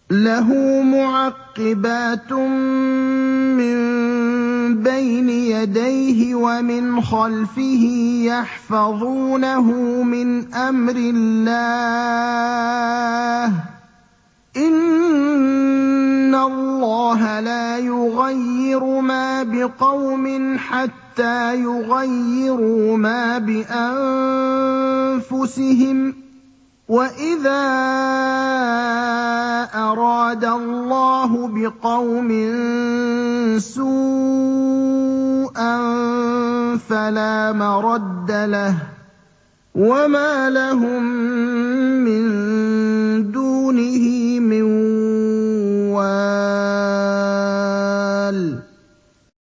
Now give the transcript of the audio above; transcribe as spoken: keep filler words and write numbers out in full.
لَهُ مُعَقِّبَاتٌ مِّن بَيْنِ يَدَيْهِ وَمِنْ خَلْفِهِ يَحْفَظُونَهُ مِنْ أَمْرِ اللَّهِ ۗ إِنَّ اللَّهَ لَا يُغَيِّرُ مَا بِقَوْمٍ حَتَّىٰ يُغَيِّرُوا مَا بِأَنفُسِهِمْ ۗ وَإِذَا أَرَادَ اللَّهُ بِقَوْمٍ سُوءًا فَلَا مَرَدَّ لَهُ ۚ وَمَا لَهُم مِّن دُونِهِ مِن